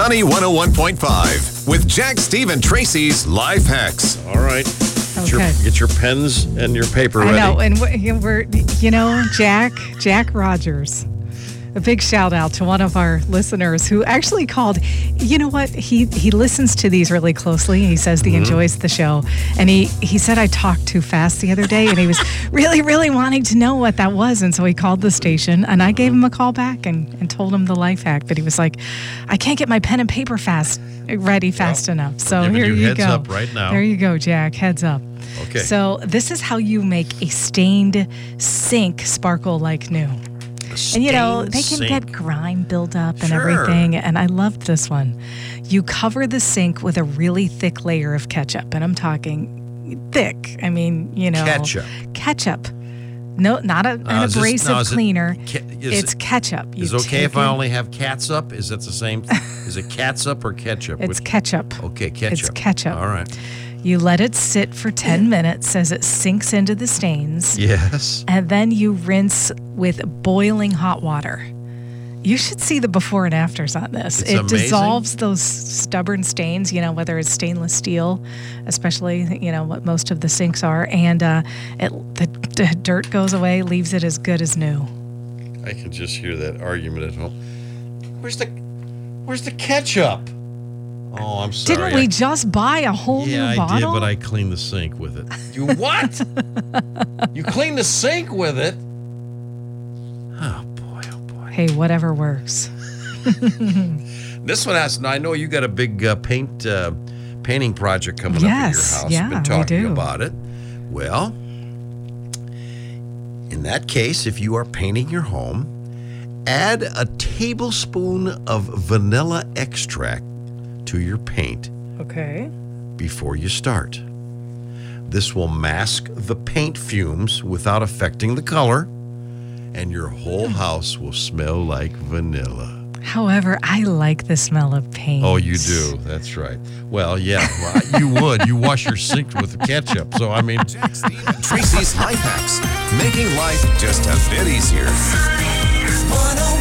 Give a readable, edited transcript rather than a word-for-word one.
Sunny 101.5 with Jack, Steve, and Tracy's Life Hacks. All right. Okay. Get your pens and your paper ready. I know, and we're Jack Rogers. A big shout out to one of our listeners who actually called. You know what? He listens to these really closely. He says he enjoys the show. And he said I talked too fast the other day, and he was really, really wanting to know what that was. And so he called the station, and I gave him a call back and told him the life hack. But he was like, I can't get my pen and paper ready fast enough. So here you heads go. Up right now. There you go, Jack. Heads up. Okay. So this is how you make a stained sink sparkle like new. And, they can get grime buildup and everything. And I loved this one. You cover the sink with a really thick layer of ketchup. And I'm talking thick. I mean, Ketchup. No, not an abrasive cleaner. It's ketchup. Is it okay if I only have catsup? Is that the same? Is it catsup or ketchup? It's ketchup. Okay, ketchup. It's ketchup. All right. You let it sit for 10 minutes as it sinks into the stains. Yes. And then you rinse with boiling hot water. You should see the before and afters on this. It's it amazing. Dissolves those stubborn stains, whether it's stainless steel, especially, what most of the sinks are. And the dirt goes away, leaves it as good as new. I can just hear that argument at home. Where's the ketchup? Oh, I'm sorry. Didn't we just buy a whole new bottle? Yeah, I did, but I cleaned the sink with it. You what? You cleaned the sink with it? Oh, boy, oh, boy. Hey, whatever works. This one has, I know you got a big painting project coming up at your house. Yeah, You've been talking we do. about it. Well, in that case, if you are painting your home, add a tablespoon of vanilla extract to your paint before you start. This will mask the paint fumes without affecting the color, and your whole house will smell like vanilla. However, I like the smell of paint. Oh, you do. That's right. Well, yeah, you would. You wash your sink with ketchup. So, I mean. Jack, Steve, and Tracy's Life Hacks. Making life just a bit easier. Sunny 101.5.